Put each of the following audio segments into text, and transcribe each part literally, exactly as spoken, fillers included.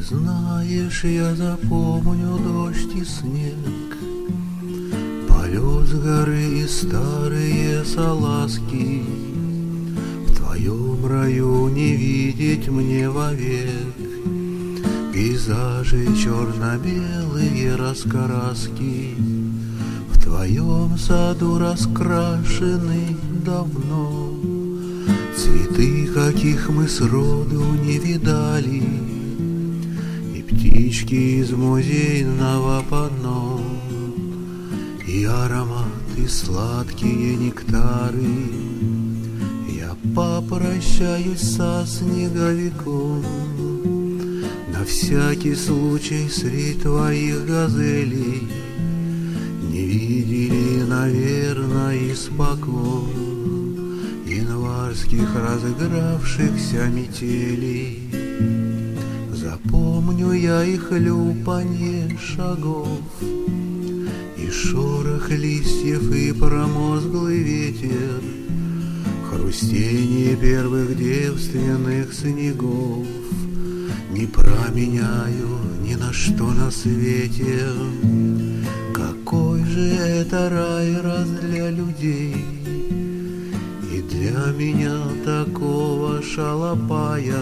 знаешь, я запомню дождь и снег, полет с горы и старые салазки. В твоем раю не видеть мне вовек пейзажи черно-белые раскраски. В твоем саду раскрашены давно цветы, каких мы сроду не видали, и птички из музейного панно, и ароматы сладкие нектары. Я попрощаюсь со снеговиком на всякий случай среди твоих газелей. Не видели, наверное, испокон январских разыгравшихся метелей. Запомню я и хлюпанье шагов, и шорох листьев, и промозглый ветер, хрустение первых девственных снегов. Не променяю ни на что на свете. Какой же это рай раз для людей, и для меня такого шалопая,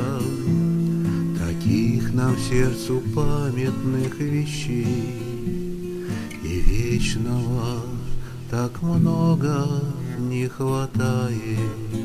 таких нам сердцу памятных вещей. И вечного так много не хватает.